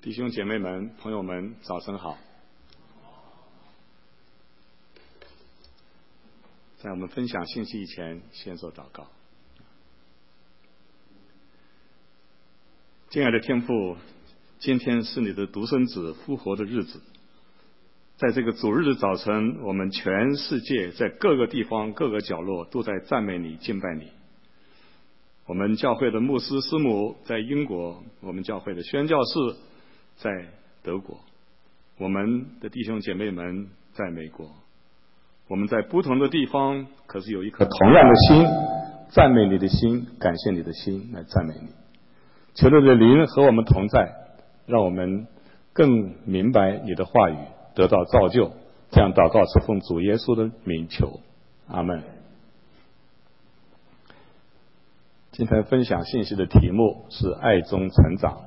弟兄姐妹们、朋友们，早晨好。在我们分享信息以前，先做祷告。敬爱的天父，今天是你的独生子复活的日子，在这个主日的早晨，我们全世界在各个地方、各个角落都在赞美你、敬拜你。我们教会的牧师师母在英国，我们教会的宣教士在德国，我们的弟兄姐妹们在美国，我们在不同的地方，可是有一颗同样的心，赞美你的心，感谢你的心来赞美你。求你的灵和我们同在，让我们更明白你的话语，得到造就。这样祷告是奉主耶稣的名求，阿们。今天分享信息的题目是爱中成长，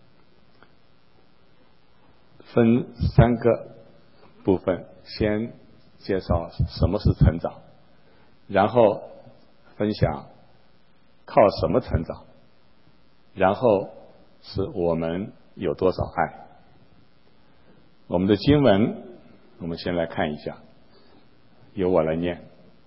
分3个部分，先介绍什么是成长，然后分享靠什么成长，然后是我们有多少爱。我们的经文我们先来看一下，由我来念。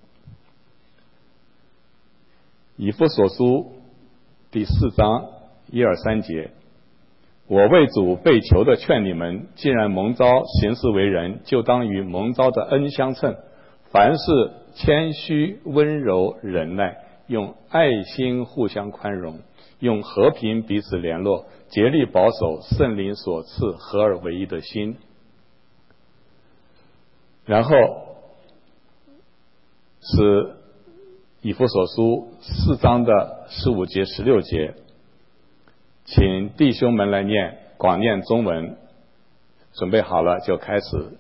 以弗所书第4章1、2、3节，我为主被求的劝你们，既然蒙召行事为人，就当与蒙召的恩相称，凡事谦虚温柔忍耐，用爱心互相宽容，用和平彼此联络，竭力保守圣灵所赐合而为一的心。然后是以弗所书4章的15节、16节，请弟兄们来念，广念中文。准备好了就开始。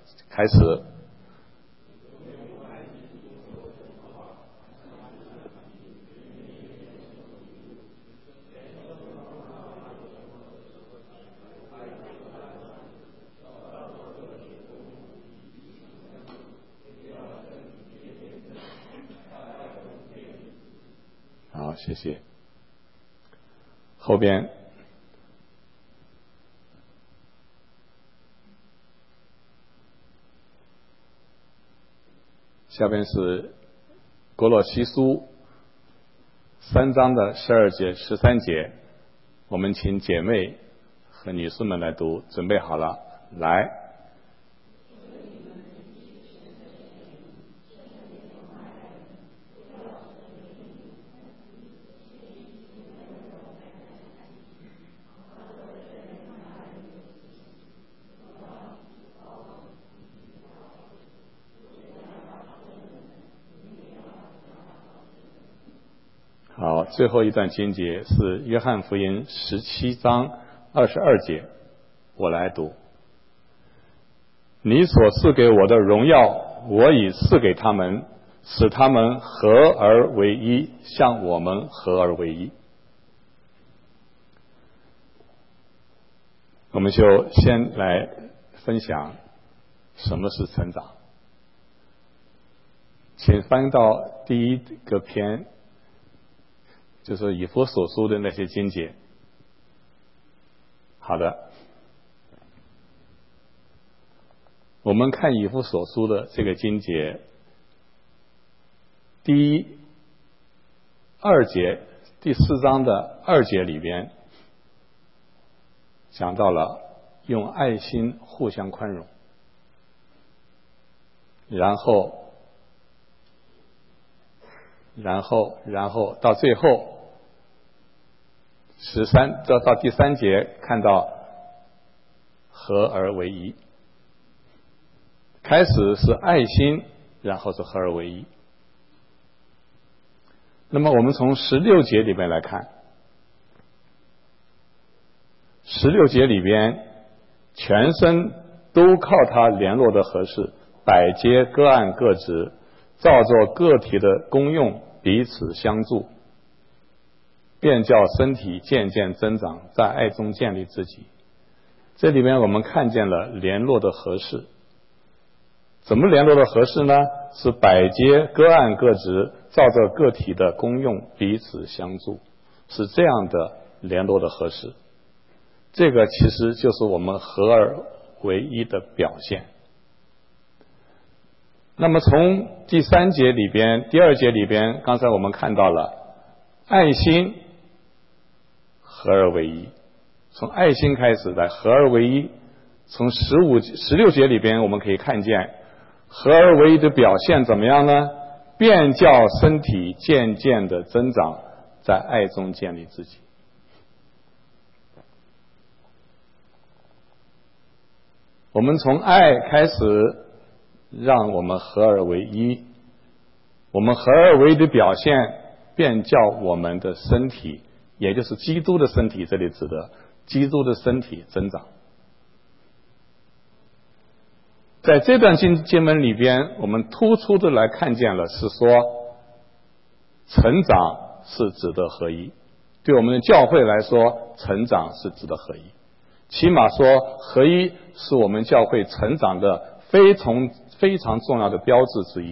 好，谢谢。后边下边是哥罗西书3章的12节、13节，我们请姐妹和女士们来读。准备好了，来。好，最后一段经节是约翰福音17章22节，我来读。你所赐给我的荣耀，我已赐给他们，使他们合而为一，像我们合而为一。我们就先来分享什么是成长。请翻到第1个篇，就是以弗所书的那些经节。好的，我们看以弗所书的这个经节，第2节，第4章的2节里边讲到了用爱心互相宽容，然后到最后到第3节看到合而为一。开始是爱心，然后是合而为一。那么我们从16节里面来看，16节里边全身都靠它联络的合适，百节各按各职，照作个体的功用彼此相助，便叫身体渐渐增长，在爱中建立自己。这里面我们看见了联络的合适。怎么联络的合适呢？是百节各按各职，照着个体的功用彼此相助，是这样的联络的合适。 这个其实就是我们合而为一的表现。那么从第3节里边，第2节里边，刚才我们看到了爱心合而为一，从爱心开始来合而为一。从16节里边我们可以看见合而为一的表现怎么样呢？便叫身体渐渐的增长，在爱中建立自己。我们从爱开始，让我们合而为一，我们合而为一的表现便叫我们的身体，也就是基督的身体，这里指的基督的身体增长。在这段经文里边，我们突出的来看见了，是说成长是指的合一。对我们的教会来说，成长是指的合一，起码说合一是我们教会成长的非常重要的标志之一。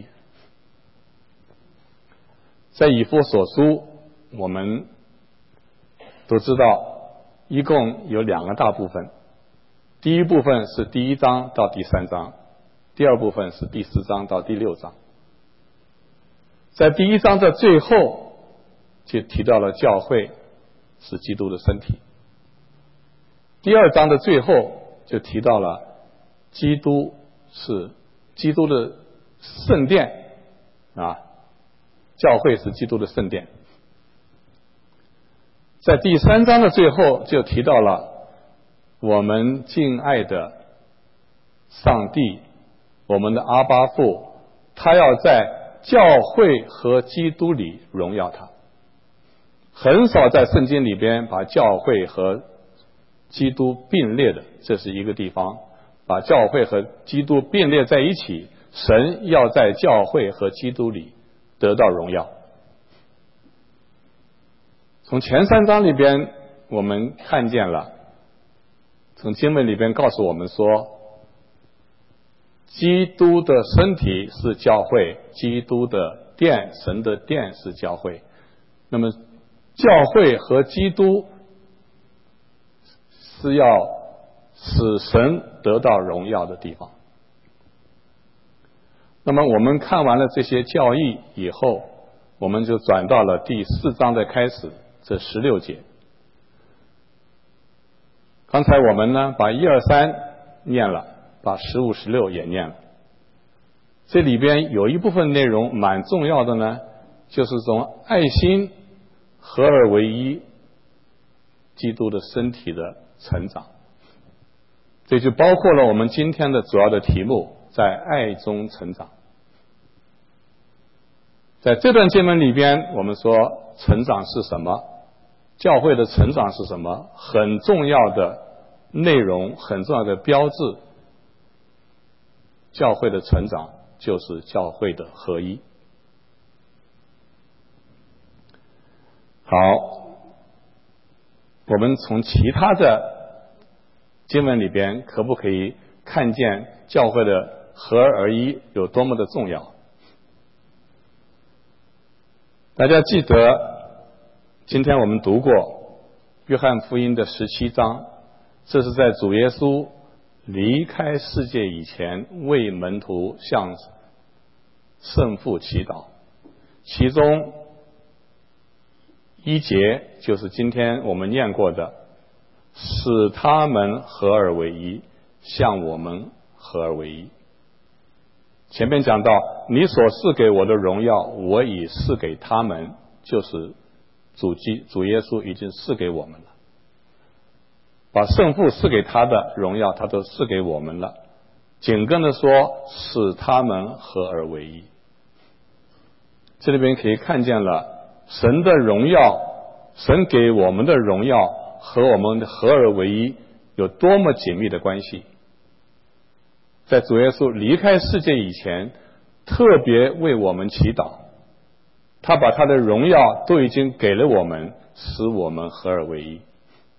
在以弗所书，我们都知道一共有2个大部分，第一部分是第1章到第3章，第2部分是第4章到第6章。在第1章的最后就提到了教会是基督的身体，第2章的最后就提到了基督是基督的圣殿啊，教会是基督的圣殿。在第3章的最后就提到了我们敬爱的上帝，我们的阿爸父，他要在教会和基督里荣耀他。很少在圣经里边把教会和基督并列的，这是一个地方，把教会和基督并列在一起，神要在教会和基督里得到荣耀。从前3章里边我们看见了，从经文里边告诉我们说，基督的身体是教会，基督的殿，神的殿是教会。那么教会和基督是要使神得到荣耀的地方。那么我们看完了这些教义以后，我们就转到了第4章的开始，这16节。刚才我们呢把1、2、3念了，把15、16也念了。这里边有一部分内容蛮重要的呢，就是从爱心合而为一，基督的身体的成长。这就包括了我们今天的主要的题目，在爱中成长。在这段经文里边，我们说成长是什么，教会的成长是什么，很重要的内容，很重要的标志。教会的成长就是教会的合一。好，我们从其他的经文里边可不可以看见教会的合而一有多么的重要？大家记得今天我们读过约翰福音的17章，这是在主耶稣离开世界以前为门徒向圣父祈祷，其中1节就是今天我们念过的，使他们合而为一，像我们合而为一。前面讲到，你所赐给我的荣耀，我已赐给他们，就是主耶稣已经赐给我们了，把圣父赐给他的荣耀，他都赐给我们了。紧跟着说，使他们合而为一。这里边可以看见了神的荣耀，神给我们的荣耀和我们的合而为一有多么紧密的关系。在主耶稣离开世界以前，特别为我们祈祷，他把他的荣耀都已经给了我们，使我们合而为一。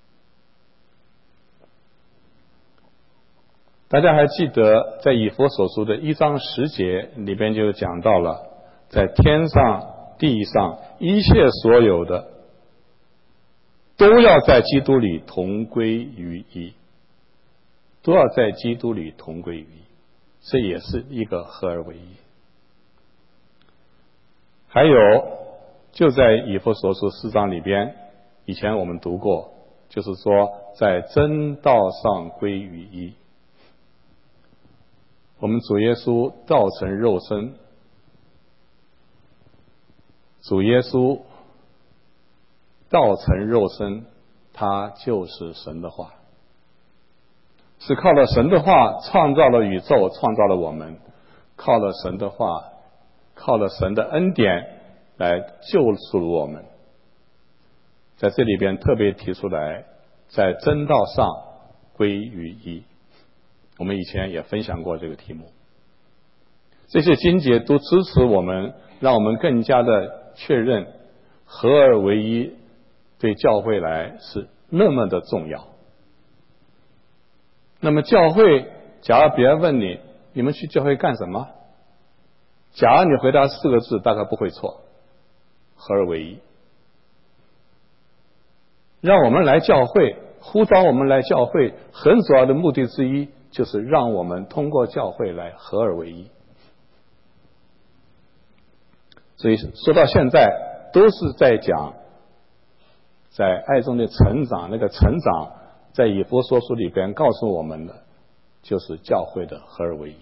大家还记得在以弗所书的1章10节里边就讲到了，在天上地上一切所有的都要在基督里同归于一，都要在基督里同归于一，这也是一个合而为一。还有就在以弗所书4章里边，以前我们读过，就是说在真道上归于一。我们主耶稣道成肉身，主耶稣道成肉身，他就是神的话，是靠了神的话创造了宇宙，创造了我们，靠了神的话，靠了神的恩典来救赎我们。在这里边特别提出来，在真道上归于一。我们以前也分享过这个题目，这些经节都支持我们，让我们更加的确认合而为一对教会来是那么的重要。那么教会，假如别人问你，你们去教会干什么？假如你回答4个字，大概不会错，合而为一。让我们来教会，呼召我们来教会，很主要的目的之一就是让我们通过教会来合而为一。所以说到现在都是在讲在爱中的成长，那个成长在以弗所书里边告诉我们的就是教会的合而为一。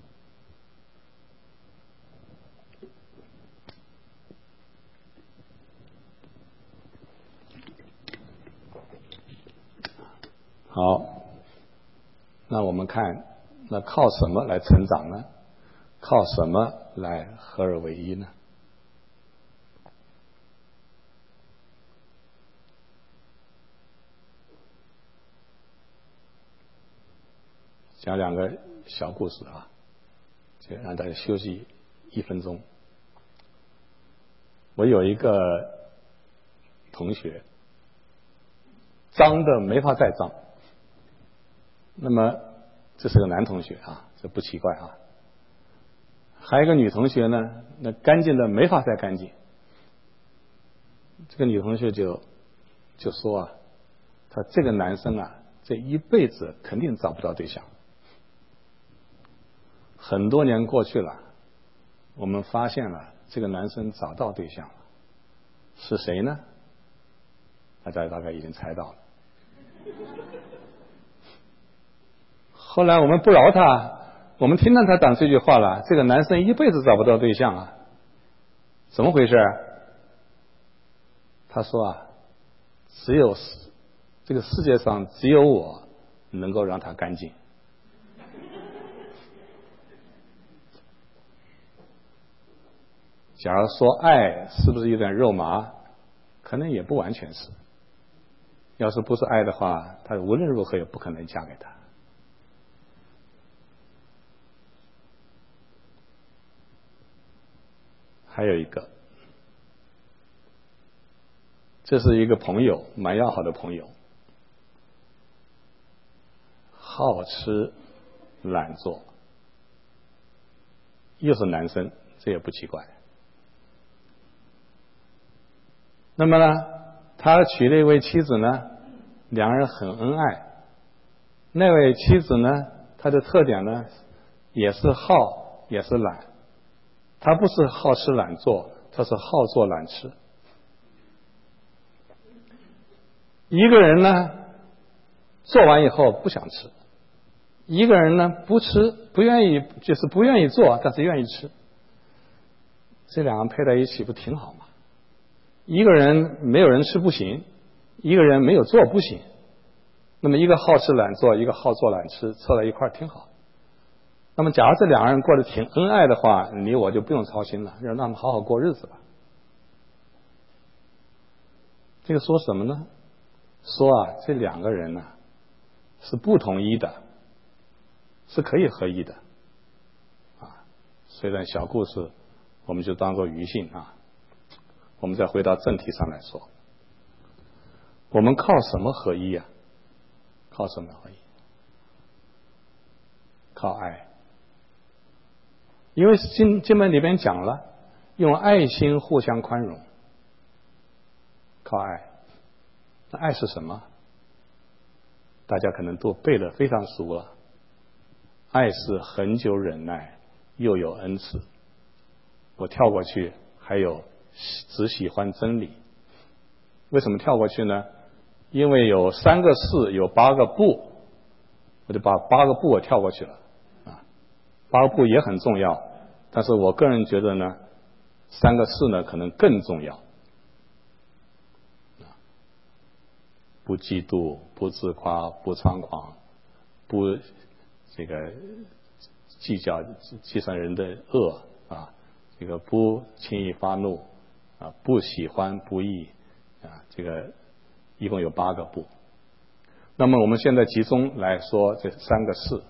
好，那我们看，那靠什么来成长呢？靠什么来合而为一呢？讲2个小故事啊，就让大家休息1分钟。我有一个同学，脏的没法再脏。那么这是个男同学啊，这不奇怪啊。还有一个女同学呢，那干净的没法再干净。这个女同学就说啊，她这个男生啊，这一辈子肯定找不到对象。很多年过去了，我们发现了这个男生找到对象了，是谁呢？大家大概已经猜到了。后来我们不饶他，我们听到他讲这句话了，这个男生一辈子找不到对象啊，怎么回事？他说啊，这个世界上只有我能够让他干净。假如说爱是不是有点肉麻，可能也不完全是。要是不是爱的话，他无论如何也不可能嫁给他。还有一个，这是一个朋友，蛮要好的朋友，好吃懒做，又是男生，这也不奇怪。那么呢，他娶了一位妻子呢，两人很恩爱。那位妻子呢，她的特点呢，也是好也是懒。她不是好吃懒做，她是好做懒吃。一个人呢，做完以后不想吃；一个人呢，不吃，不愿意，就是不愿意做，但是愿意吃。这两个配在一起不挺好吗？一个人没有人吃不行，一个人没有做不行。那么一个好吃懒做，一个好做懒吃，凑在一块儿挺好。那么假如这两个人过得挺恩爱的话，你我就不用操心了，让他们好好过日子吧。这个说什么呢？说啊，这两个人呢，是不统一的，是可以合一的啊。虽然小故事我们就当做余兴啊。我们再回到正题上来说，我们靠什么合一啊？靠什么合一？靠爱。因为经文里边讲了，用爱心互相宽容，靠爱。 那爱是什么？大家可能都背得非常熟了。爱是恒久忍耐，又有恩慈。我跳过去，还有只喜欢真理。为什么跳过去呢？因为有3个是，有8个不，我就把8个不我跳过去了。8个不也很重要，但是我个人觉得呢，3个是呢可能更重要。不嫉妒，不自夸，不猖狂，不这个计较计算人的恶啊，这个不轻易发怒啊，不喜欢不义啊，这个一共有8个不。那么我们现在集中来说这3个是。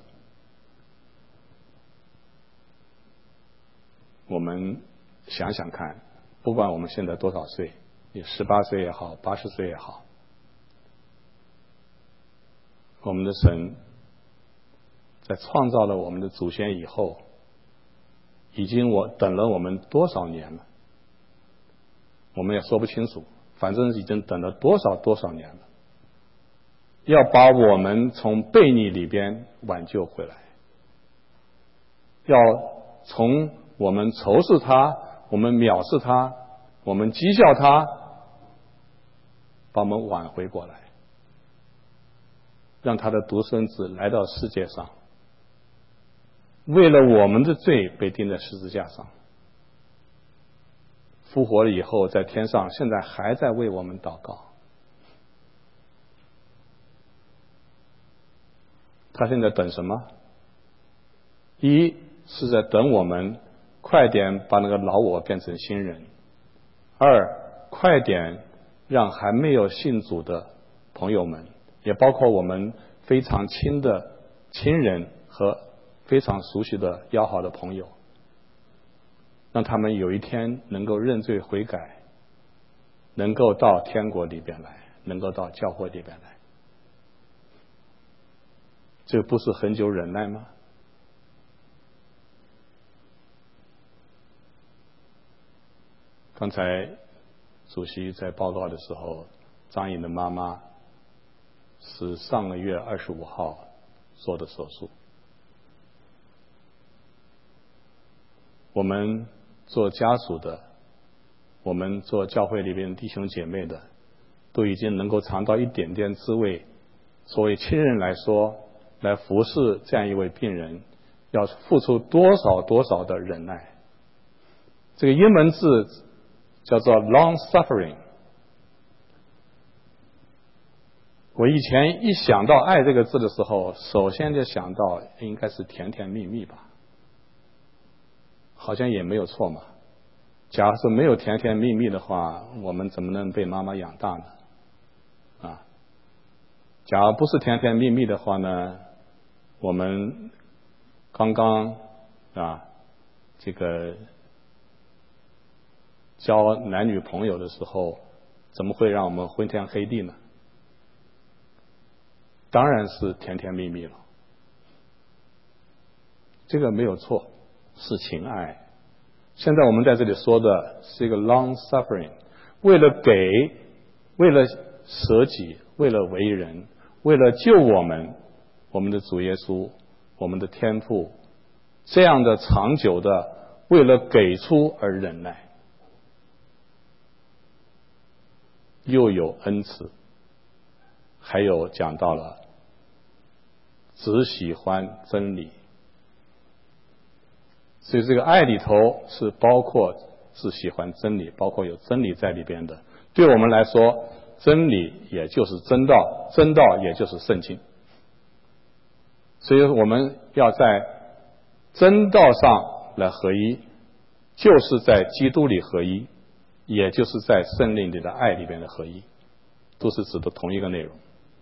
我们想想看，不管我们现在多少岁，你18岁也好，80岁也好，我们的神在创造了我们的祖先以后，已经等了我们多少年了，我们也说不清楚，反正已经等了多少年了，要把我们从悖逆里边挽救回来，要从我们仇视他，我们藐视他，我们讥笑他，把我们挽回过来，让他的独生子来到世界上，为了我们的罪被钉在十字架上，复活了以后在天上，现在还在为我们祷告。他现在等什么？一是在等我们快点把那个老我变成新人，二快点让还没有信主的朋友们，也包括我们非常亲的亲人和非常熟悉的要好的朋友，让他们有一天能够认罪悔改，能够到天国里边来，能够到教会里边来。这不是恒久忍耐吗？刚才主席在报告的时候，张颖的妈妈是上个月25号做的手术。我们做家属的，我们做教会里边的弟兄姐妹的，都已经能够尝到一点点滋味。作为亲人来说，来服侍这样一位病人，要付出多少的忍耐。这个英文字叫做 long suffering。 我以前一想到爱这个字的时候，首先就想到应该是甜甜蜜蜜吧，好像也没有错嘛。假如说没有甜甜蜜蜜的话，我们怎么能被妈妈养大呢？啊，假如不是甜甜蜜蜜的话呢，我们刚刚这个交男女朋友的时候，怎么会让我们昏天黑地呢？当然是甜甜蜜蜜了，这个没有错，是情爱。现在我们在这里说的是一个 long suffering， 为了给，为了舍己，为了为人，为了救我们的主耶稣，我们的天父，这样的长久的为了给出而忍耐，又有恩慈，还有讲到了只喜欢真理。所以这个爱里头是包括只喜欢真理，包括有真理在里边的。对我们来说，真理也就是真道，真道也就是圣经。所以我们要在真道上来合一，就是在基督里合一，也就是在圣灵里的爱里边的合一，都是指的同一个内容。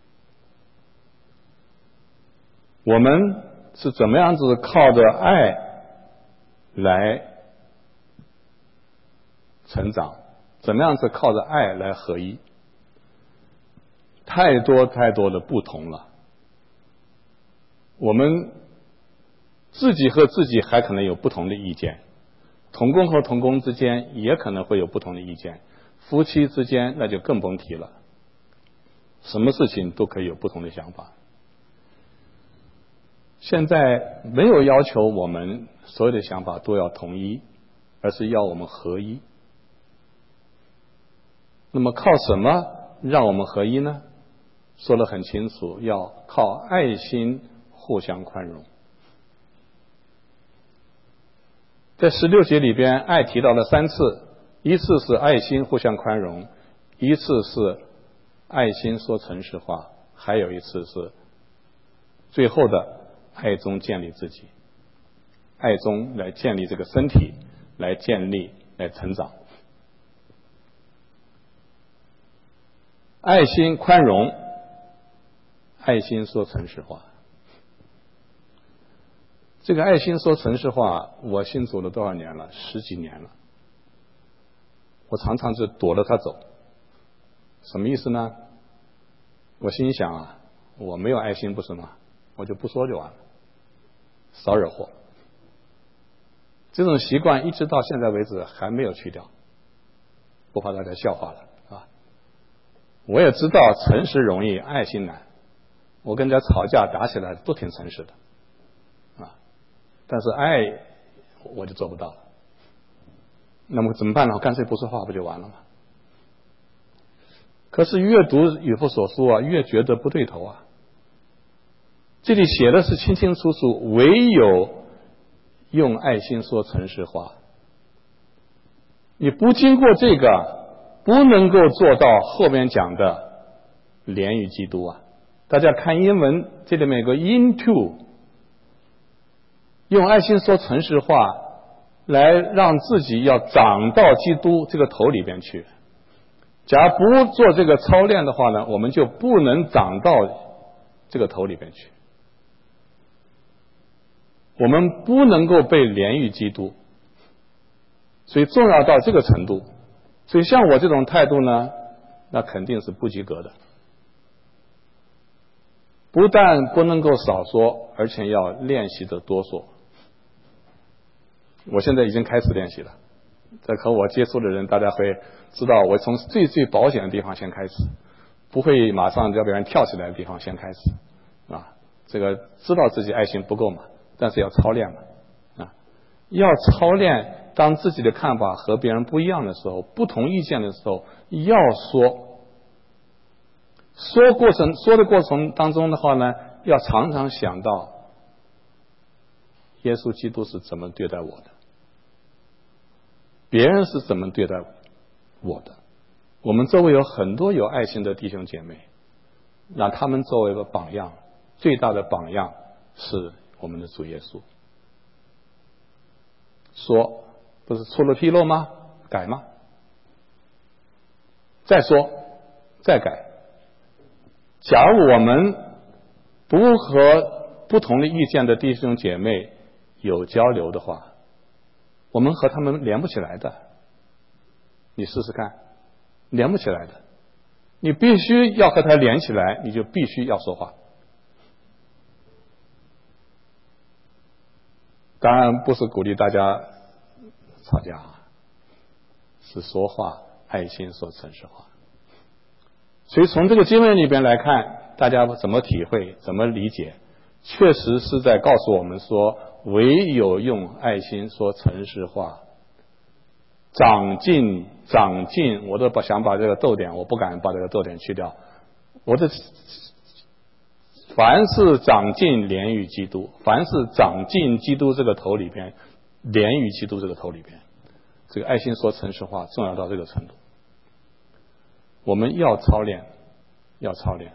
我们是怎么样子靠着爱来成长，怎么样子靠着爱来合一？太多的不同了。我们自己和自己还可能有不同的意见，同工和同工之间也可能会有不同的意见，夫妻之间那就更甭提了。 什么事情都可以有不同的想法。现在没有要求我们所有的想法都要统一，而是要我们合一。那么靠什么让我们合一呢？说得很清楚，要靠爱心互相宽容。在16节里边，爱提到了3次，一次是爱心互相宽容，一次是爱心说诚实话，还有一次是最后的爱中建立自己，爱中来建立这个身体，来建立，来成长。爱心宽容，爱心说诚实话。这个爱心说诚实话，我信主了多少年了？10几年了。我常常就躲着他走。什么意思呢？我心想啊，我没有爱心不是吗？我就不说就完了，少惹祸。这种习惯一直到现在为止还没有去掉，不怕大家笑话了啊。我也知道诚实容易，爱心难。我跟人家吵架打起来都挺诚实的啊，但是爱我就做不到了。那么怎么办呢？我干脆不说话不就完了吗？可是越读以弗所书啊，越觉得不对头啊。这里写的是清清楚楚，唯有用爱心说诚实话。你不经过这个，不能够做到后面讲的连于基督啊。大家看英文，这里面有个 into， 用爱心说诚实话，来让自己要长到基督这个头里边去。假如不做这个操练的话呢，我们就不能长到这个头里边去。我们不能够被连于基督，所以重要到这个程度。所以像我这种态度呢，那肯定是不及格的。不但不能够少说，而且要练习的多说。我现在已经开始练习了，在和我接触的人，大家会知道我从最保险的地方先开始，不会马上叫别人跳起来的地方先开始啊。这个知道自己爱心不够嘛，但是要操练嘛啊，要操练。当自己的看法和别人不一样的时候，不同意见的时候，要说。说的过程当中的话呢，要常常想到耶稣基督是怎么对待我的，别人是怎么对待我的。我们周围有很多有爱心的弟兄姐妹，让他们作为一个榜样，最大的榜样是我们的主耶稣。说不是出了纰漏吗？改吗？再说再改。假如我们不和不同的意见的弟兄姐妹有交流的话，我们和他们连不起来的。你试试看，连不起来的。你必须要和他连起来，你就必须要说话。当然不是鼓励大家吵架，是说话，爱心说诚实话。所以从这个经文里边来看，大家怎么体会，怎么理解，确实是在告诉我们说，唯有用爱心说诚实话，长进。我都想把这个逗点，我不敢把这个逗点去掉。凡是长进连于基督，凡是长进基督这个头里边，连于基督这个头里边，这个爱心说诚实话重要到这个程度。我们要操练，要操练。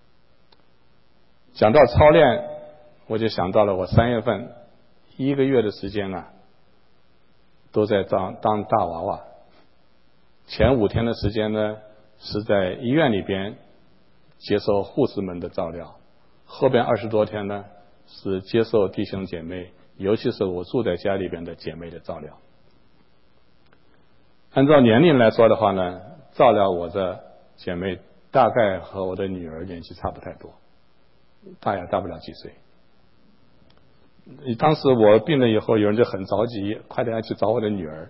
讲到操练，我就想到了我3月份1个月的时间啊，都在当大娃娃。前5天的时间呢，是在医院里边接受护士们的照料，后边20多天呢，是接受弟兄姐妹，尤其是我住在家里边的姐妹的照料。按照年龄来说的话呢，照料我的姐妹大概和我的女儿年纪差不太多，大也大不了几岁。当时我病了以后，有人就很着急，快点要去找我的女儿。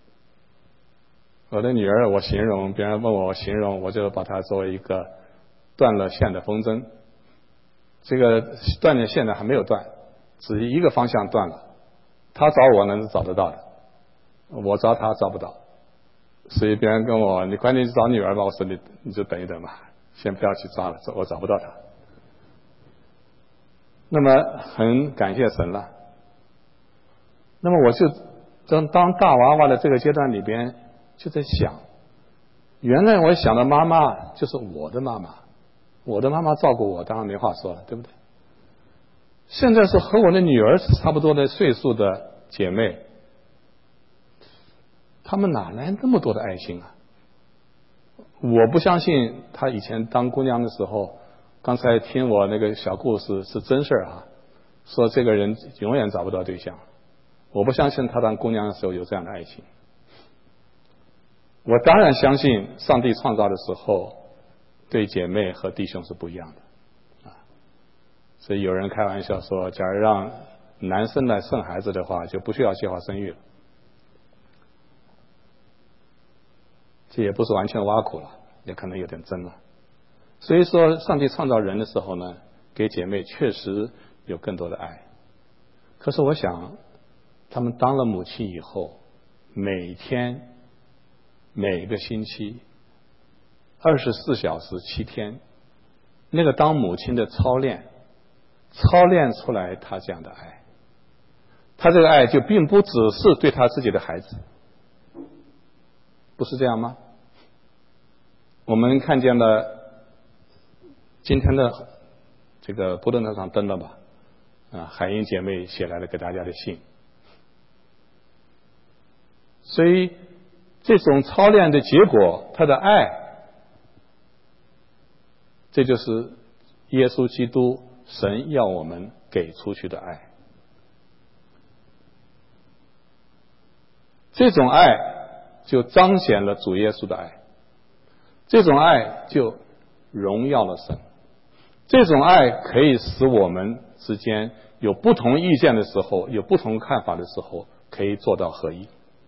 我的女儿，我形容别人问我形容，我就把她作为一个断了线的风筝，这个断了线的还没有断，只一个方向断了，他找我能找得到的，我找他找不到。所以别人跟我，你赶紧去找女儿吧，我说你就等一等吧，先不要去抓了，我找不到他。那么很感谢神了。那么我就当大娃娃的这个阶段里边，就在想，原来我想的妈妈就是我的妈妈，我的妈妈照顾我，当然没话说了，对不对？现在是和我的女儿差不多的岁数的姐妹，她们哪来那么多的爱心啊？我不相信她以前当姑娘的时候，刚才听我那个小故事是真事啊，说这个人永远找不到对象，我不相信她当姑娘的时候有这样的爱心。我当然相信上帝创造的时候对姐妹和弟兄是不一样的啊。所以有人开玩笑说，假如让男生来生孩子的话，就不需要计划生育了。这也不是完全挖苦了，也可能有点真了。所以说上帝创造人的时候呢，给姐妹确实有更多的爱。可是我想他们当了母亲以后，每天每个星期24小时7天，那个当母亲的操练出来他这样的爱。他这个爱就并不只是对他自己的孩子，不是这样吗？我们看见了今天的这个布登台上登了吧，海英姐妹写来的给大家的信。所以这种操练的结果，他的爱，这就是耶稣基督神要我们给出去的爱。这种爱就彰显了主耶稣的爱，这种爱就荣耀了神，这种爱可以使我们之间有不同意见的时候，有不同看法的时候，可以做到合一。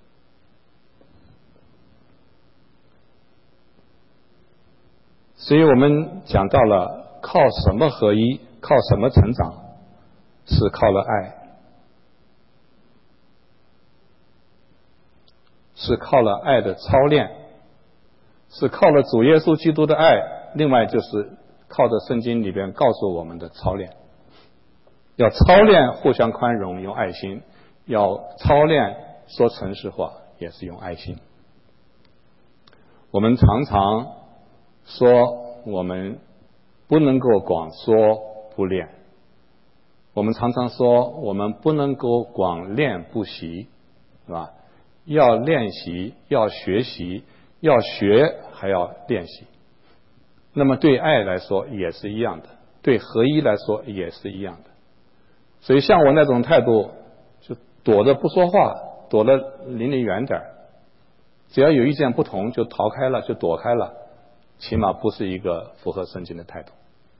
所以我们讲到了靠什么合一，靠什么成长，是靠了爱，是靠了爱的操练，是靠了主耶稣基督的爱，另外就是靠着圣经里边告诉我们的操练。要操练互相宽容，用爱心；要操练说诚实话，也是用爱心。我们常常说我们不能够光说不练，我们常常说我们不能够光练不习，是吧？要练习，要学习，要学还要练习。那么对爱来说也是一样的，对合一来说也是一样的。所以像我那种态度，就躲着不说话，躲得离你远点，只要有意见不同就逃开了，就躲开了，起码不是一个符合圣经的态度。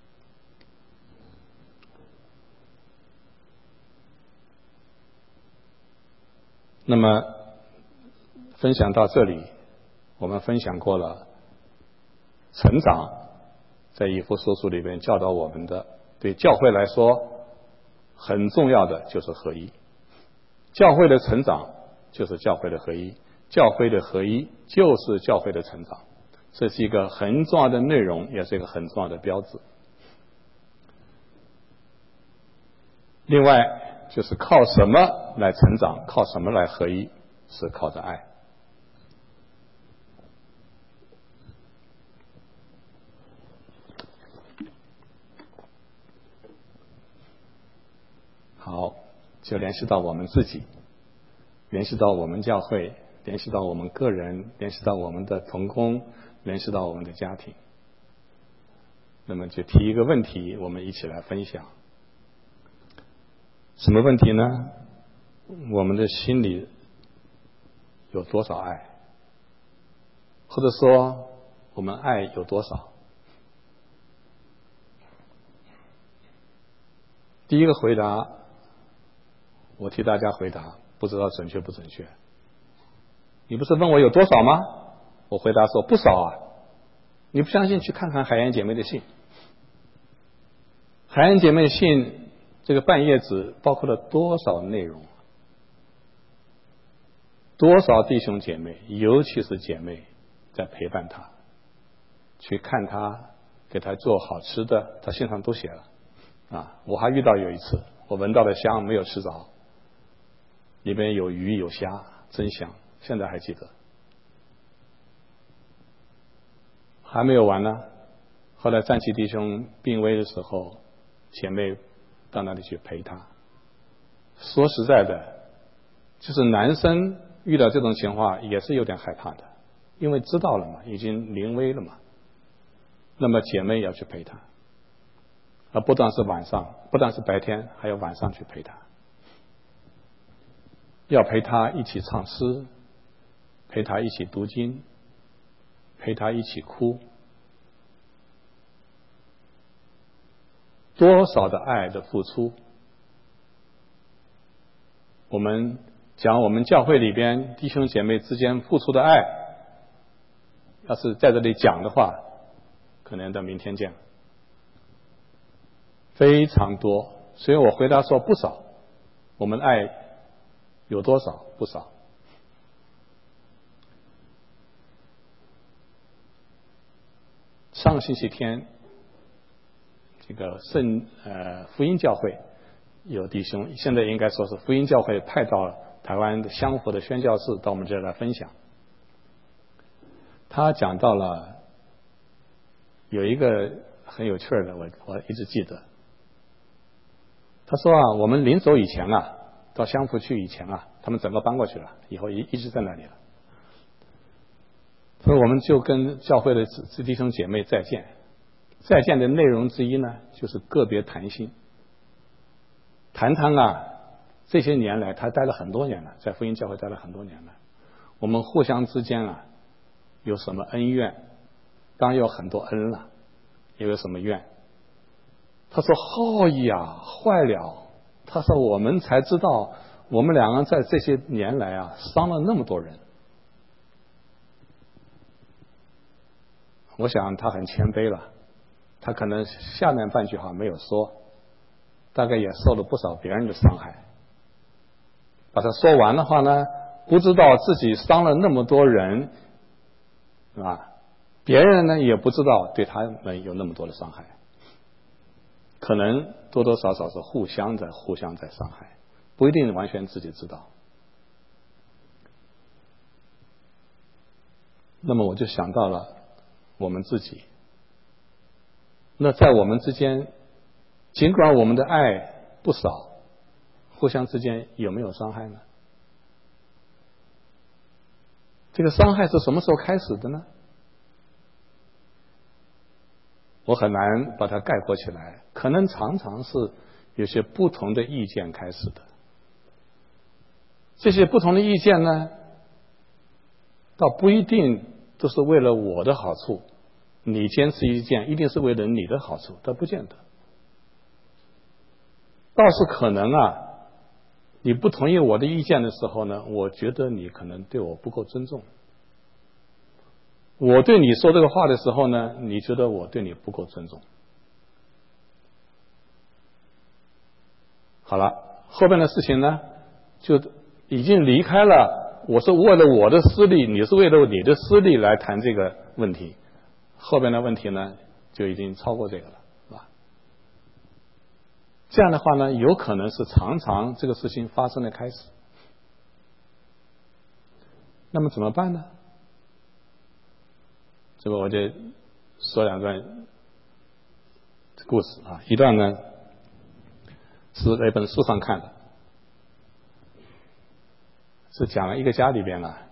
那么分享到这里，我们分享过了成长，在以弗所书里边教导我们的，对教会来说很重要的就是合一。教会的成长就是教会的合一，教会的合一就是教会的成长，这是一个很重要的内容，也是一个很重要的标志。另外就是靠什么来成长，靠什么来合一，是靠着爱。好，就联系到我们自己，联系到我们教会，联系到我们个人，联系到我们的同工，联系到我们的家庭。那么就提一个问题，我们一起来分享。什么问题呢？我们的心里有多少爱？或者说我们爱有多少？第一个回答，我替大家回答，不知道准确不准确。你不是问我有多少吗？我回答说不少啊。你不相信去看看海燕姐妹的信。 海恩姐妹信这个半叶子包括了多少内容？多少弟兄姐妹，尤其是姐妹，在陪伴他，去看他，给他做好吃的，他信上都写了啊。我还遇到有一次，我闻到的香没有吃着，里边有鱼有虾，真香，现在还记得。还没有完呢，后来战旗弟兄病危的时候，姐妹到那里去陪他。说实在的，就是男生遇到这种情况也是有点害怕的，因为知道了嘛，已经临危了嘛。那么姐妹要去陪他，而不但是晚上，不但是白天，还要晚上去陪他，要陪他一起唱诗，陪他一起读经，陪他一起哭。多少的爱的付出。我们讲我们教会里边弟兄姐妹之间付出的爱，要是在这里讲的话，可能到明天见。非常多，所以我回答说不少。我们爱有多少？不少。上星期天，这个福音教会有弟兄，现在应该说是福音教会派到台湾的香福的宣教士到我们这儿来分享。他讲到了有一个很有趣的，我一直记得。他说啊，我们临走以前啊，到香福去以前啊，他们整个搬过去了，以后一直在那里了。所以我们就跟教会的弟兄姐妹再见。再见的内容之一呢，就是个别谈心，谈谈啊，这些年来他待了很多年了，在福音教会待了很多年了，我们互相之间啊有什么恩怨？当然有很多恩了，也有什么怨？他说好呀，坏了。他说我们才知道，我们两个在这些年来啊伤了那么多人。我想他很谦卑了。他可能下面半句话没有说，大概也受了不少别人的伤害。把他说完的话呢，不知道自己伤了那么多人，是吧？别人呢也不知道对他们有那么多的伤害，可能多多少少是互相在伤害，不一定完全自己知道。那么我就想到了我们自己。那在我们之间，尽管我们的爱不少，互相之间有没有伤害呢？这个伤害是什么时候开始的呢？我很难把它概括起来，可能常常是有些不同的意见开始的。这些不同的意见呢，倒不一定都是为了我的好处。你坚持一件一定是为了你的好处，倒不见得。倒是可能啊，你不同意我的意见的时候呢，我觉得你可能对我不够尊重。我对你说这个话的时候呢，你觉得我对你不够尊重。好了，后边的事情呢，就已经离开了我是为了我的私利，你是为了你的私利来谈这个问题。后边的问题呢，就已经超过这个了，是吧？这样的话呢，有可能是常常这个事情发生的开始。那么怎么办呢？这个我就说两段故事啊，一段呢是那本书上看的，是讲了一个家里边啊，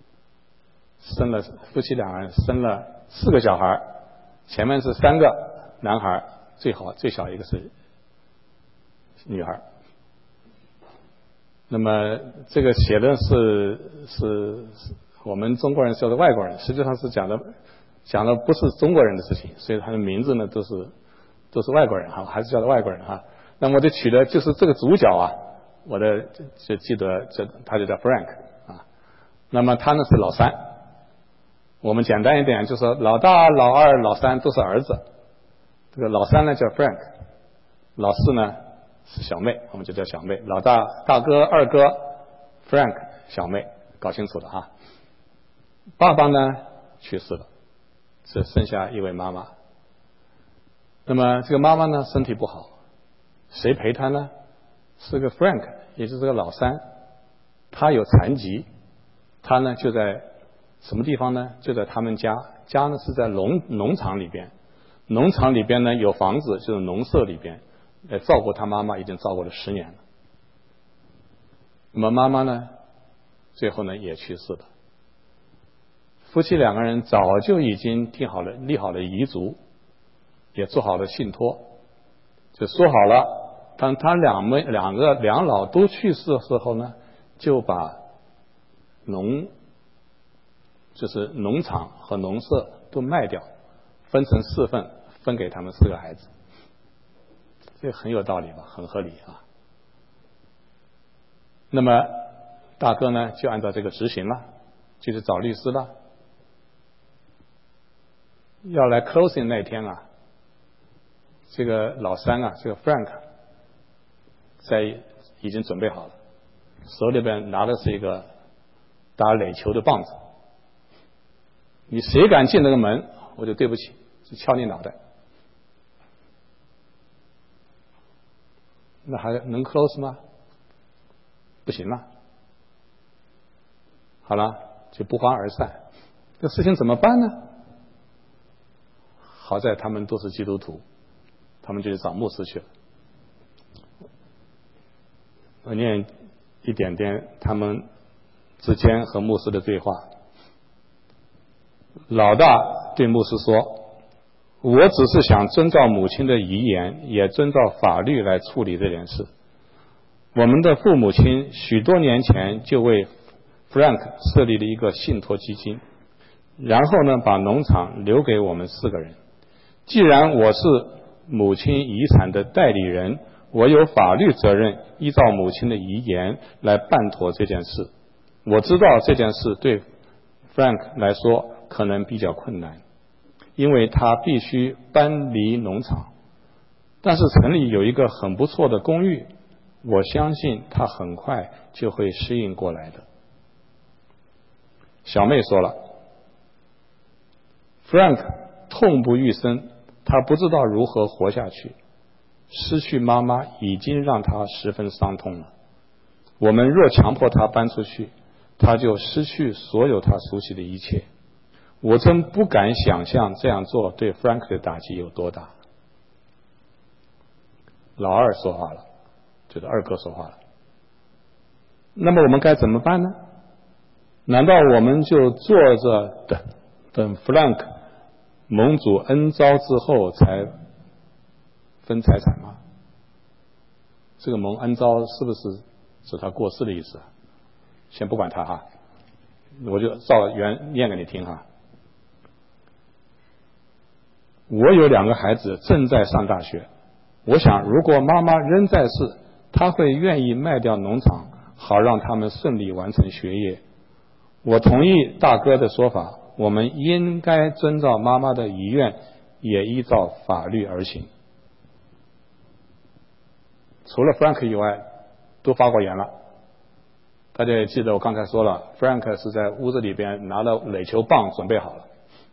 夫妻两人生了4个小孩，前面是3个男孩，最小一个是女孩。那么这个写的是我们中国人说的外国人，实际上是讲的不是中国人的事情，所以他的名字呢都是外国人哈，还是叫的外国人哈。那么我就取的就是这个主角啊，我就记得他就叫 Frank 啊。那么他呢是老三，我们简单一点就说老大、老二、老三都是儿子。这个老三呢叫 Frank， 老四呢是小妹，我们就叫小妹。老大哥、二哥 Frank 小妹，搞清楚了哈。爸爸呢去世了，只剩下一位妈妈。那么这个妈妈呢身体不好，谁陪她呢？是个 Frank， 也就是这个老三，他有残疾，他呢就在什么地方呢？就在他们家呢是在农场里边，农场里边呢有房子，就是农舍里边，照顾他妈妈已经照顾了10年了。那么妈妈呢最后呢也去世了。夫妻2个人早就已经立好了遗嘱，也做好了信托，就说好了，当他两老都去世的时候呢，就把就是农场和农舍都卖掉，分成4份，分给他们4个孩子。这很有道理吧，很合理啊。那么大哥呢就按照这个执行了，就去找律师了。要来 closing 那天啊，这个老三啊，这个 Frank 已经准备好了，手里边拿的是一个打垒球的棒子。你谁敢进那个门，我就对不起，就敲你脑袋。那还能 close 吗？不行了。好了，就不欢而散。这事情怎么办呢？好在他们都是基督徒，他们就去找牧师去了。我念一点点他们之间和牧师的对话。老大对牧师说，我只是想遵照母亲的遗言，也遵照法律来处理这件事。我们的父母亲许多年前就为 Frank 设立了一个信托基金，然后呢把农场留给我们4个人。既然我是母亲遗产的代理人，我有法律责任依照母亲的遗言来办妥这件事。我知道这件事对 Frank 来说可能比较困难，因为他必须搬离农场，但是城里有一个很不错的公寓，我相信他很快就会适应过来的。小妹说了， Frank 痛不欲生，他不知道如何活下去，失去妈妈已经让他十分伤痛了。我们若强迫他搬出去，他就失去所有他熟悉的一切。我真不敢想象这样做对 Frank 的打击有多大。老二说话了，就是二哥说话了。那么我们该怎么办呢？难道我们就坐着等 Frank 蒙主恩召之后才分财产吗？这个蒙恩召是不是指他过世的意思？先不管他哈，我就照原念给你听哈。我有2个孩子正在上大学，我想如果妈妈仍在世，她会愿意卖掉农场，好让他们顺利完成学业。我同意大哥的说法，我们应该遵照妈妈的遗愿，也依照法律而行。除了 Frank 以外，都发过言了。大家也记得我刚才说了， Frank 是在屋子里边拿了垒球棒准备好了。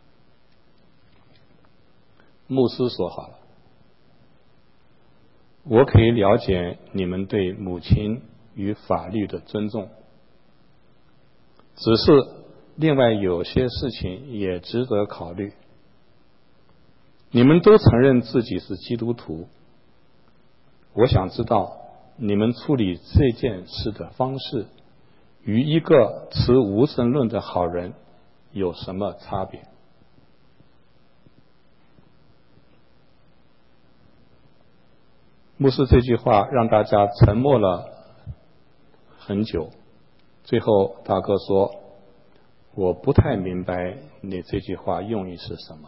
牧师说好了，我可以了解你们对母亲与法律的尊重，只是另外有些事情也值得考虑。你们都承认自己是基督徒，我想知道你们处理这件事的方式与一个持无神论的好人有什么差别？牧师这句话让大家沉默了很久，最后大哥说，我不太明白你这句话用意是什么。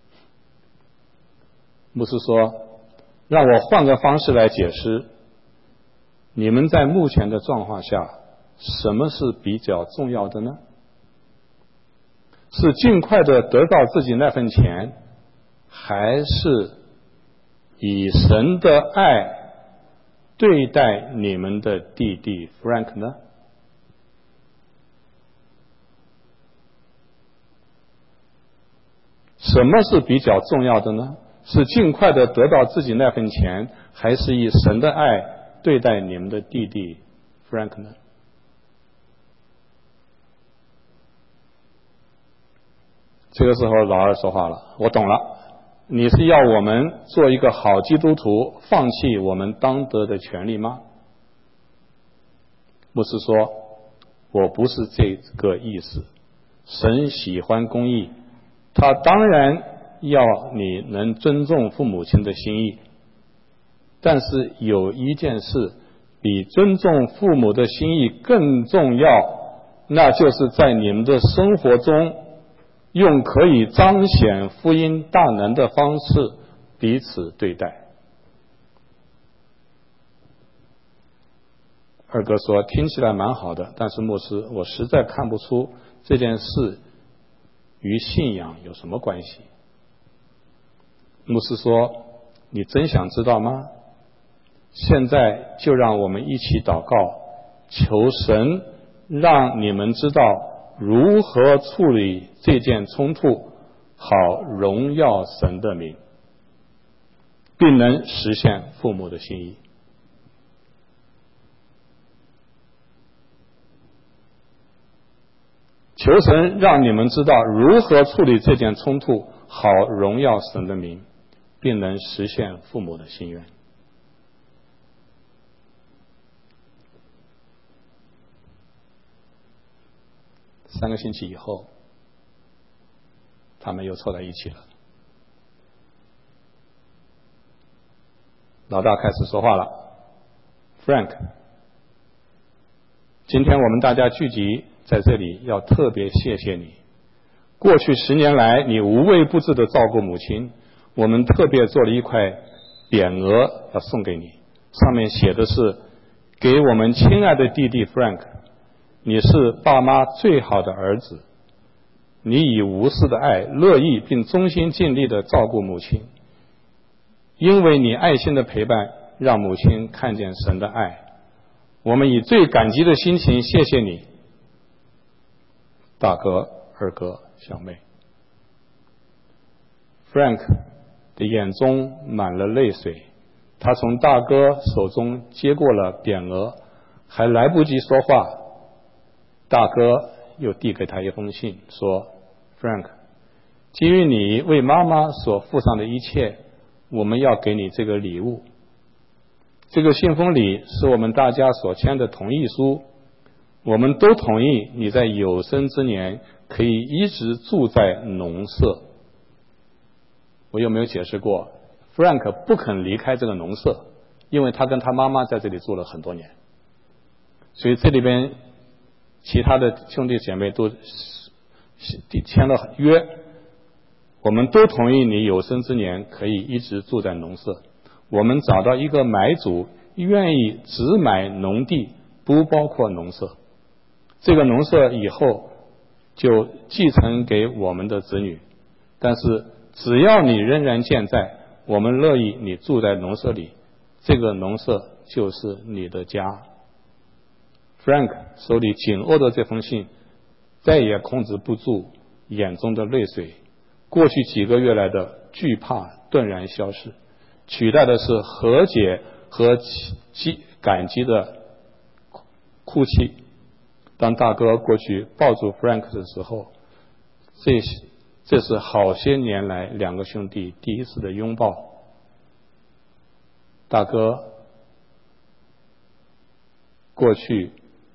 牧师说，让我换个方式来解释，你们在目前的状况下，什么是比较重要的呢？是尽快的得到自己那份钱，还是以神的爱对待你们的弟弟 Frank 呢？什么是比较重要的呢？是尽快的得到自己那份钱，还是以神的爱对待你们的弟弟 Frank 呢？这个时候老二说话了，我懂了，你是要我们做一个好基督徒，放弃我们当得的权利吗？牧师说，我不是这个意思。神喜欢公义，他当然要你能尊重父母亲的心意，但是有一件事比尊重父母的心意更重要，那就是在你们的生活中用可以彰显福音大能的方式彼此对待。二哥说，听起来蛮好的，但是牧师，我实在看不出这件事与信仰有什么关系。牧师说，你真想知道吗？现在就让我们一起祷告，求神让你们知道如何处理这件冲突，好荣耀神的名，并能实现父母的心意。求神让你们知道如何处理这件冲突，好荣耀神的名，并能实现父母的心愿。3个星期以后，他们又凑在一起了。老大开始说话了 ，Frank， 今天我们大家聚集在这里，要特别谢谢你。过去10年来，你无微不至的照顾母亲，我们特别做了一块匾额要送给你，上面写的是：给我们亲爱的弟弟 Frank， 你是爸妈最好的儿子，你以无私的爱，乐意并忠心尽力的照顾母亲，因为你爱心的陪伴，让母亲看见神的爱。我们以最感激的心情谢谢你，大哥、二哥、小妹。Frank 的眼中满了泪水，他从大哥手中接过了匾额，还来不及说话，大哥又递给他一封信，说 Frank， 基于你为妈妈所付上的一切，我们要给你这个礼物。这个信封里是我们大家所签的同意书，我们都同意你在有生之年可以一直住在农舍。我有没有解释过 Frank 不肯离开这个农舍，因为他跟他妈妈在这里住了很多年，所以这里边其他的兄弟姐妹都签了约，我们都同意你有生之年可以一直住在农舍。我们找到一个买主愿意只买农地，不包括农舍，这个农舍以后就继承给我们的子女，但是只要你仍然健在，我们乐意你住在农舍里，这个农舍就是你的家。 Frank 手里紧握着这封信，再也控制不住眼中的泪水，过去几个月来的惧怕顿然消失，取代的是和解和感激的哭泣。当大哥过去抱住 Frank 的时候，这是好些年来两个兄弟第一次的拥抱。大哥过去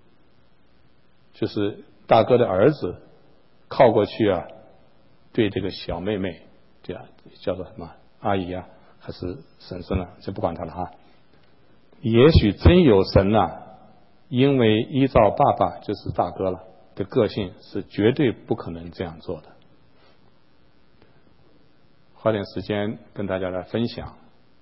就是大哥的儿子靠过去啊，对这个小妹妹，对啊，叫做什么阿姨啊还是婶婶啊，就不管他了哈。也许真有神啊，因为依照爸爸就是大哥了的个性，是绝对不可能这样做的。花点时间跟大家来分享，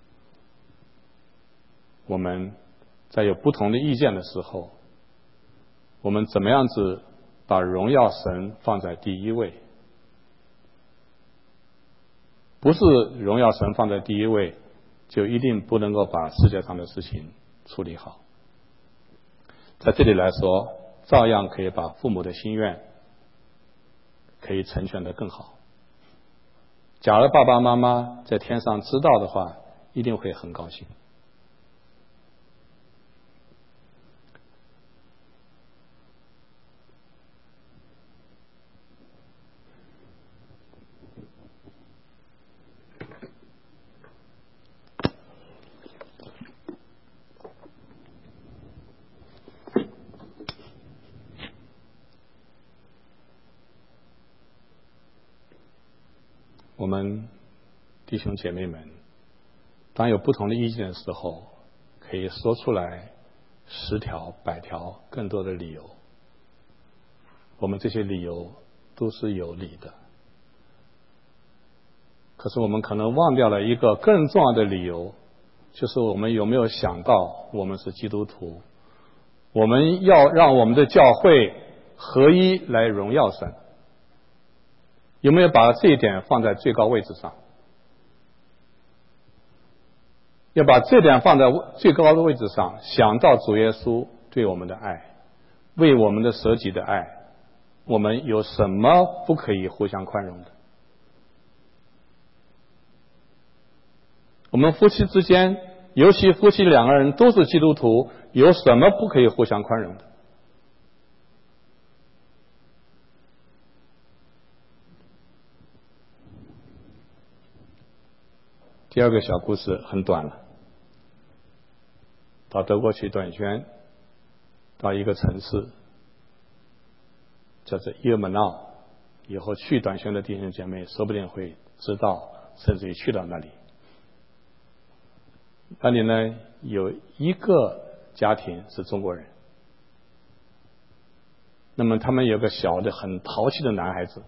我们在有不同的意见的时候，我们怎么样子把荣耀神放在第一位。不是荣耀神放在第一位， 就一定不能够把世界上的事情处理好。在这里来说，照样可以把父母的心愿可以成全得更好。假如爸爸妈妈在天上知道的话，一定会很高兴。我们弟兄姐妹们，当有不同的意见的时候，可以说出来10条、100条更多的理由。我们这些理由都是有理的，可是我们可能忘掉了一个更重要的理由，就是我们有没有想到我们是基督徒，我们要让我们的教会合一来荣耀神，有没有把这一点放在最高位置上？要把这点放在最高的位置上，想到主耶稣对我们的爱，为我们的舍己的爱，我们有什么不可以互相宽容的？我们夫妻之间，尤其夫妻2个人都是基督徒，有什么不可以互相宽容的？第2个小故事很短了。到德国去短宣，到一个城市叫做伊尔门奥，以后去短宣的弟兄姐妹说不定会知道，甚至于去到那里。那里呢，有一个家庭是中国人，那么他们有个小的很淘气的男孩子，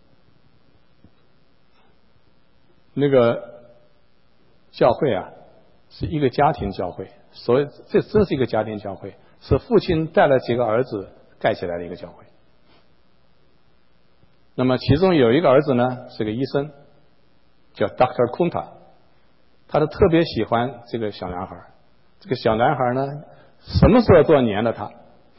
那个教会啊是一个家庭教会，所以这真是一个家庭教会，是父亲带了几个儿子盖起来的一个教会。那么其中有一个儿子呢是个医生，叫 Dr. Kunta， 他都特别喜欢这个小男孩。这个小男孩呢什么时候都黏着他。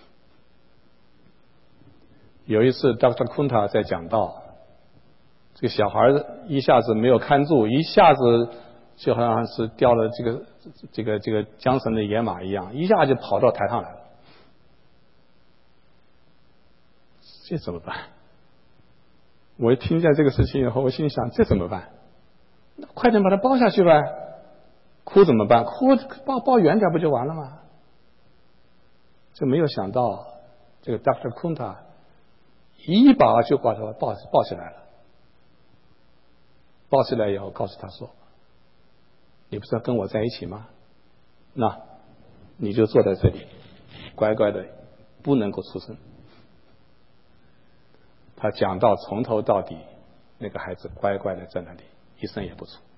有一次 Dr. Kunta 在讲道，这个小孩一下子没有看住，一下子就好像是掉了这个缰绳的野马一样，一下就跑到台上来了。这怎么办？我一听见这个事情以后，我心想这怎么办？快点把他抱下去呗。哭怎么办？哭抱远点不就完了吗？就没有想到这个 Dr. Kunta 一把就把他抱起来了。抱起来以后告诉他说，你不是要跟我在一起吗？那你就坐在这里乖乖的不能够出声。他讲到从头到底，那个孩子乖乖的在那里一声也不出。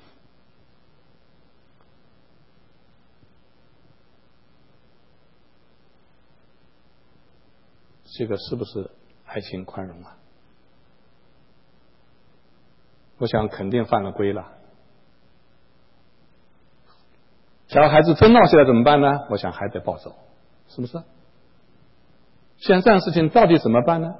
这个是不是爱情宽容啊？我想肯定犯了规了。假如孩子真闹起来怎么办呢？我想还得抱走，是不是？现在这样的事情到底怎么办呢？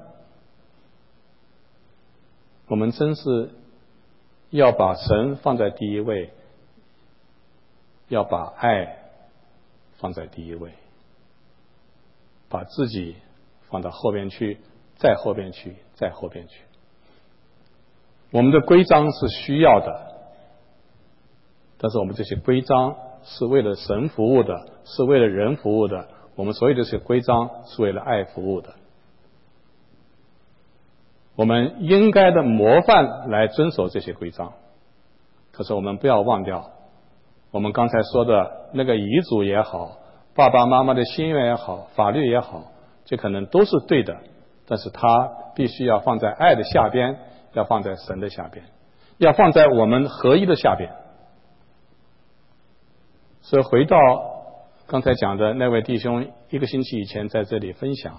我们真是要把神放在第一位，要把爱放在第一位，把自己放到后边去，再后边去，再后边去。我们的规章是需要的，但是我们这些规章是为了神服务的，是为了人服务的，我们所有的这些规章是为了爱服务的。我们应该的模范来遵守这些规章，可是我们不要忘掉，我们刚才说的那个遗嘱也好，爸爸妈妈的心愿也好，法律也好，这可能都是对的，但是它必须要放在爱的下边，要放在神的下边，要放在我们合一的下边。所以回到刚才讲的那位弟兄1个星期以前在这里分享，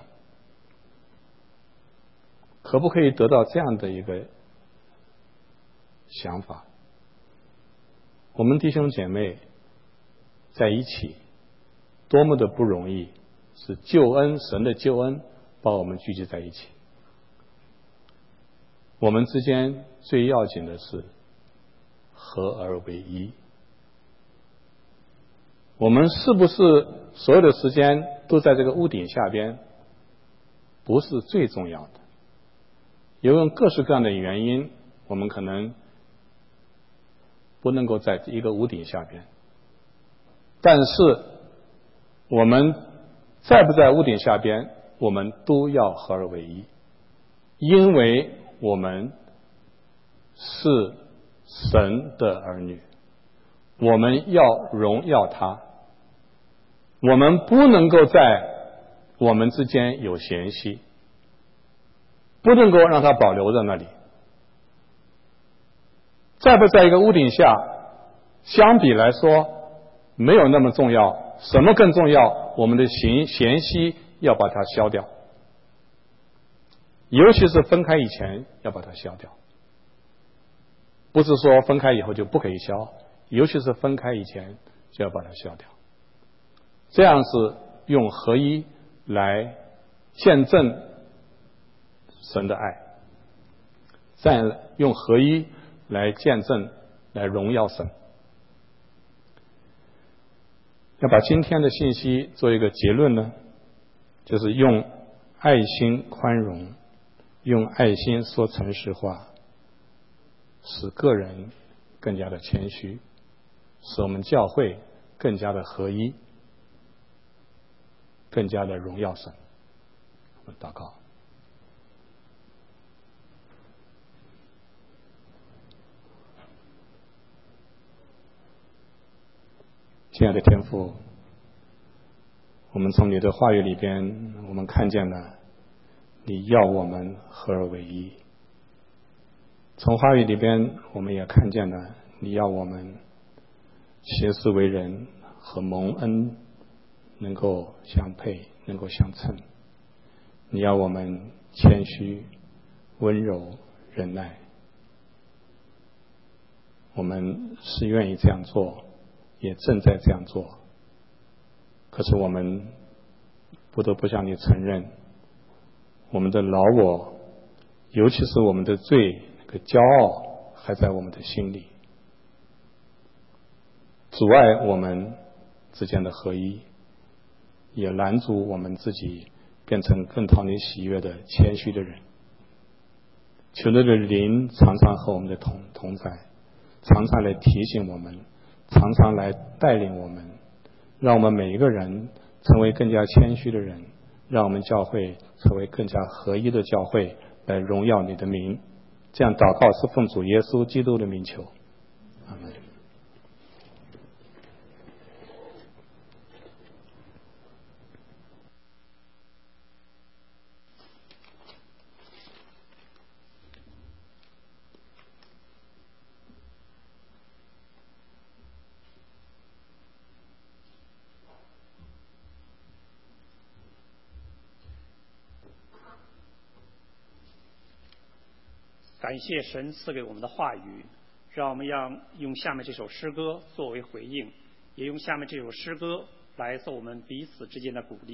可不可以得到这样的一个想法？ 我们弟兄姐妹在一起多么的不容易，是救恩，神的救恩把我们聚集在一起。我们之间最要紧的是合而为一。我们是不是所有的时间都在这个屋顶下边，不是最重要的。因为各式各样的原因，我们可能不能够在一个屋顶下边，但是我们在不在屋顶下边，我们都要合而为一，因为我们是神的儿女，我们要荣耀他，我们不能够在我们之间有嫌隙，不能够让它保留在那里。在不在一个屋顶下，相比来说没有那么重要。什么更重要？我们的嫌隙要把它消掉，尤其是分开以前要把它消掉。不是说分开以后就不可以消，尤其是分开以前就要把它消掉。这样是用合一来见证神的爱，再用合一来见证，来荣耀神。要把今天的信息做一个结论呢，就是用爱心宽容，用爱心说诚实话，使个人更加的谦虚，使我们教会更加的合一，更加的荣耀神。我们祷告。亲爱的天父，我们从你的话语里边，我们看见了你要我们合而为一。从话语里边，我们也看见了你要我们行事为人和蒙恩能够相配，能够相称。你要我们谦虚、温柔、忍耐。我们是愿意这样做，也正在这样做。可是我们不得不向你承认，我们的老我，尤其是我们的罪，那个骄傲还在我们的心里，阻碍我们之间的合一，也拦阻我们自己变成更讨你喜悦的谦虚的人。求你的灵常常和我们的同在，常常来提醒我们，常常来带领我们，让我们每一个人成为更加谦虚的人，让我们教会成为更加合一的教会，来荣耀你的名。这样祷告是奉主耶稣基督的名求，阿们。 感谢神赐给我们的话语，让我们用下面这首诗歌作为回应，也用下面这首诗歌来做我们彼此之间的鼓励。